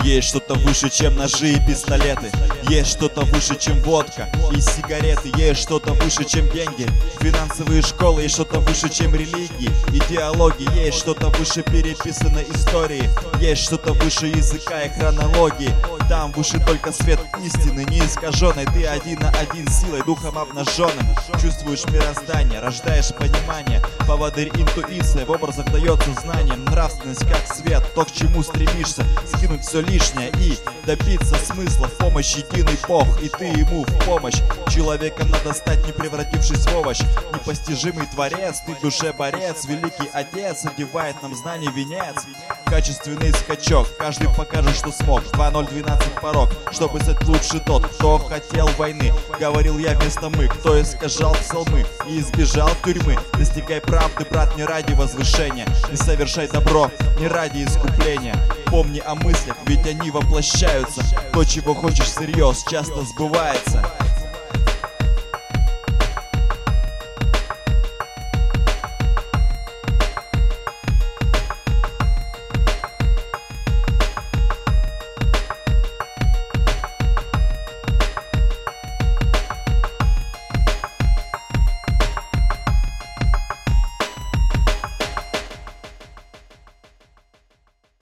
Есть что-то выше, чем ножи и пистолеты. Есть что-то выше, чем водка и сигареты. Есть что-то выше, чем деньги, финансовые школы. Есть что-то выше, чем религии, идеологии. Есть что-то выше переписанной истории. Есть что-то выше языка и хронологии. Там выше только свет истины, не искаженной. Ты один на один с силой, духом обнаженным. Чувствуешь мироздание, рождаешь понимание. Поводырь интуиция, в образах дается знание. Нравственность как свет, то, к чему стремишься. Скинуть все лишнее и добиться смысла. В помощь единый Бог, и ты ему в помощь. Человеком надо стать, не превратившись в овощ. Непостижимый творец, ты в душе борец. Великий отец одевает нам знаний венец. Качественный скачок, каждый покажет, что смог. 2-0-12 порог, чтобы стать лучше тот, кто хотел войны. Говорил я вместо мы, кто искажал псалмы и избежал тюрьмы. Достигай правды, брат, не ради возвышения, и совершай добро не ради искупления. Помни о мыслях, ведь они воплощаются. То, чего хочешь всерьез, часто сбывается.